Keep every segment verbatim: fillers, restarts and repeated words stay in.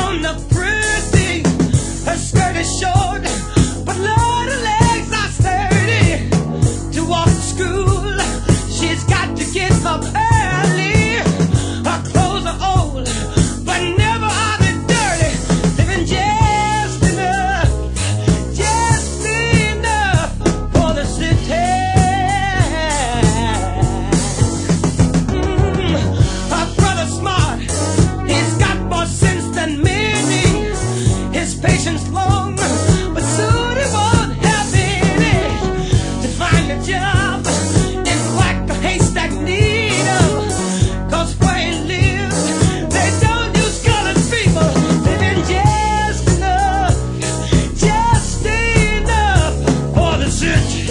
don't look pretty. Her skirt is short, but Lord, her legs are sturdy. To walk to school, she's got to get up early. Her clothes are old, but never are they dirty. Living just enough, just enough for the city. Mm, her brother's smart, he's got more sense than many. His patience long, but soon he won't have any. To find a job is like a haystack needle, 'cause where he lives, they don't use colored people. Living just enough, just enough for the city.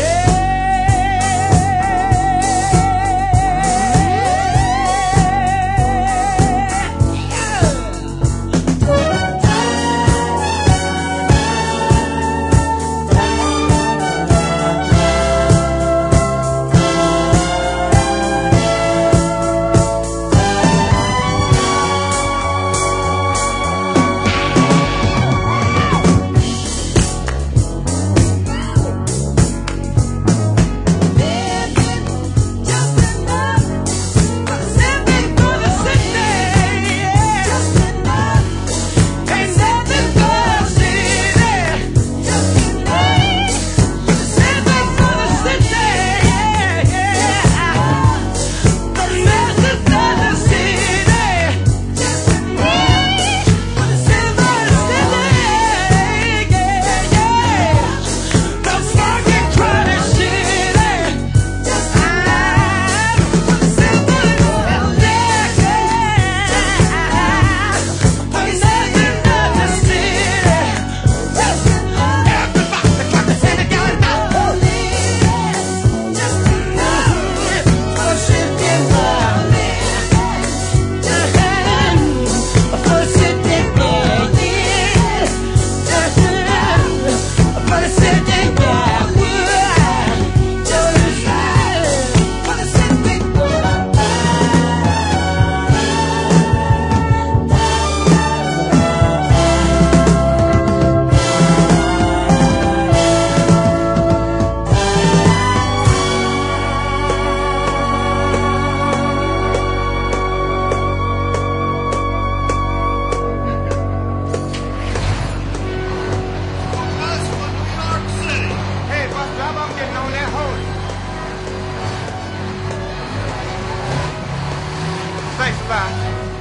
Thanks, bye.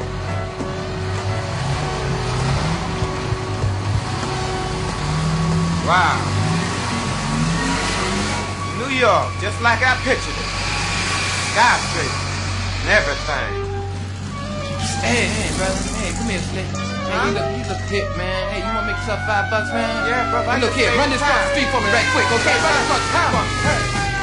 Wow. New York, just like I pictured it. Skyscraper and everything. Hey, hey, brother. Hey, come here, Slick. Hey, Huh? you look, you look hip, man. Hey, you wanna make yourself five bucks, man? Yeah, brother. Hey, look here, run this across the street for me right quick, okay? Run this across the street for me. Hey.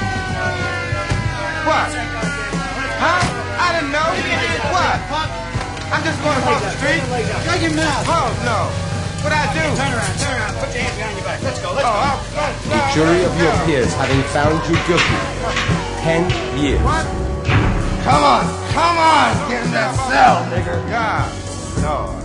What? Huh? I didn't know. What? I'm just going across the street. Shut your mouth. Oh, no. What'd I do? Turn around, turn around. Put your hands behind your back. Let's go, let's Oh, go. I'll, no, The no, jury no, of your no. peers having found you guilty. Ten years. What? Come on, come on, get in that cell, nigga. God, Lord.